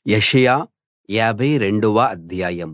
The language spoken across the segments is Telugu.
యెషయా 52వ అధ్యాయం.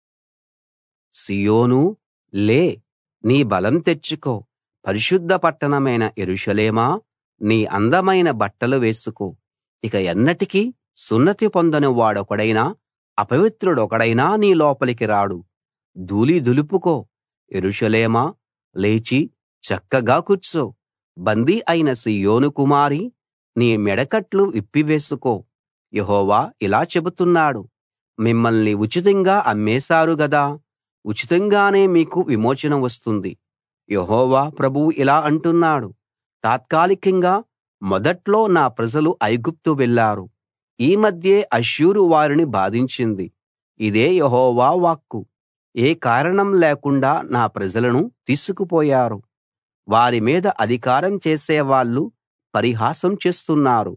సీయోనూ, లే, నీ బలం తెచ్చుకో. పరిశుద్ధ పట్టణమైన యెరూషలేమా, నీ అందమైన బట్టలు వేసుకో. ఇక ఎన్నటికీ సున్నతి పొందని వాడొకడైనా, అపవిత్రుడొకడైనా నీ లోపలికి రాడు. ధూళి దులుపుకో. యెరూషలేమా, లేచి చక్కగా కూర్చో. బందీ అయిన సీయోను కుమారీ, నీ మెడకట్లు విప్పివేసుకో. యెహోవా ఇలా చెబుతున్నాడు, మిమ్మల్ని ఉచితంగా అమ్మేశారు గదా, ఉచితంగానే మీకు విమోచన వస్తుంది. యెహోవా ప్రభువు ఇలా అంటున్నాడు, తాత్కాలికంగా మొదట్లో నా ప్రజలు ఐగుప్తు వెళ్లారు. ఈ మధ్యే అష్షూరు వారిని బాధించింది. ఇదే యెహోవా వాక్కు. ఏ కారణం లేకుండా నా ప్రజలను తీసుకుపోయారు. వారి మీద అధికారం చేసేవాళ్ళు పరిహాసం చేస్తున్నారు.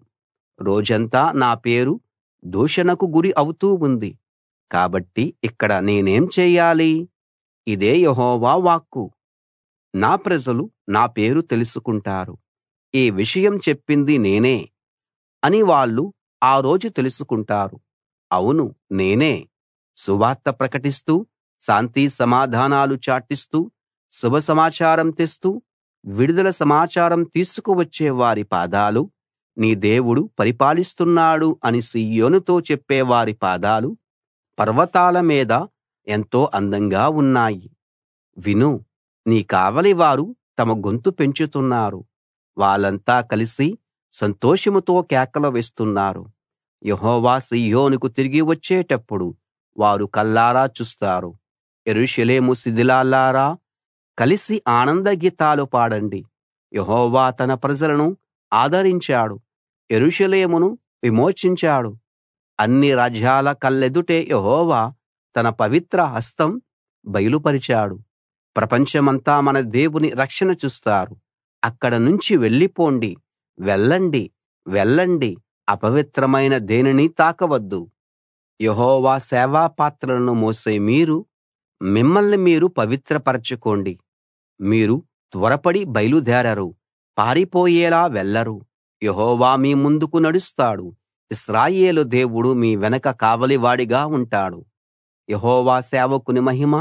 రోజంతా నా పేరు దూషణకు గురి అవుతూ ఉంది. కాబట్టి ఇక్కడ నేనేం చేయాలి? ఇదే యెహోవా వాక్కు. నా ప్రజలు నా పేరు తెలుసుకుంటారు, ఈ విషయం చెప్పింది నేనే అని వాళ్ళు ఆ రోజు తెలుసుకుంటారు. అవును, నేనే. సువార్త ప్రకటిస్తూ, శాంతి సమాధానాలు చాటిస్తూ, శుభ సమాచారం తెస్తూ, విడుదల సమాచారం తీసుకువచ్చే వారి పాదాలు నీ దేవుడు పరిపాలిస్తున్నాడు అని సీయోనుతో చెప్పేవారి పాదాలు పర్వతాల మీద ఎంతో అందంగా ఉన్నాయి. విను, నీ కావలివారు తమ గొంతు పెంచుతున్నారు. వాళ్ళంతా కలిసి సంతోషంతో కేకలు వేస్తున్నారు. యెహోవా సీయోనుకు తిరిగి వచ్చేటప్పుడు వారు కళ్ళారా చూస్తారు. యెరూషలేము శిథిలాల్లారా, కలిసి ఆనంద గీతాలు పాడండి. యెహోవా తన ప్రజలను ఆదరించాడు, యెరూషలేమును విమోచించాడు. అన్ని రాజ్యాల కళ్ళెదుటే యెహోవా తన పవిత్ర హస్తం బయలుపరిచాడు. ప్రపంచమంతా మన దేవుని రక్షణ చూస్తారు. అక్కడ నుంచి వెళ్ళిపోండి, వెళ్ళండి, వెళ్ళండి, అపవిత్రమైన దేనినీ తాకవద్దు. యెహోవా సేవా పాత్రలను మోసే మీరు మిమ్మల్ని మీరు పవిత్రపరచుకోండి. మీరు త్వరపడి బయలుదేరరు, పారిపోయేలా వెళ్ళరు. యెహోవా మీ ముందుకు నడుస్తాడు. ఇశ్రాయేలు దేవుడు మీ వెనక కావలివాడిగా ఉంటాడు. యెహోవా సేవకుని మహిమ,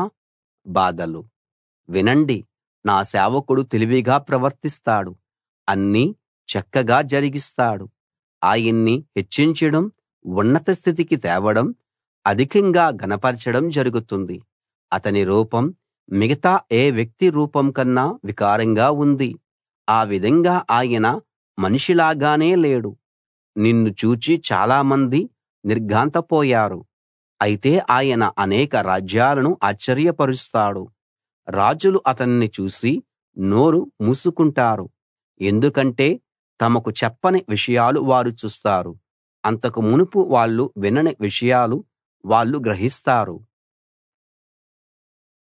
బాధలు వినండి. నా సేవకుడు తెలివిగా ప్రవర్తిస్తాడు, అన్నీ చక్కగా జరిగిస్తాడు. ఆయన్ని హెచ్చించడం, ఉన్నత స్థితికి తేవడం, అధికంగా ఘనపరచడం జరుగుతుంది. అతని రూపం మిగతా ఏ వ్యక్తి రూపం కన్నా వికారంగా ఉంది. ఆ విధంగా ఆయన మనిషిలాగానే లేడు. నిన్ను చూచి చాలామంది నిర్ఘాంతపోయారు. అయితే ఆయన అనేక రాజ్యాలను ఆశ్చర్యపరుస్తాడు. రాజులు అతన్ని చూసి నోరు మూసుకుంటారు. ఎందుకంటే తమకు చెప్పని విషయాలు వారు చూస్తారు. అంతకు మునుపు వాళ్ళు వినని విషయాలు వాళ్ళు గ్రహిస్తారు.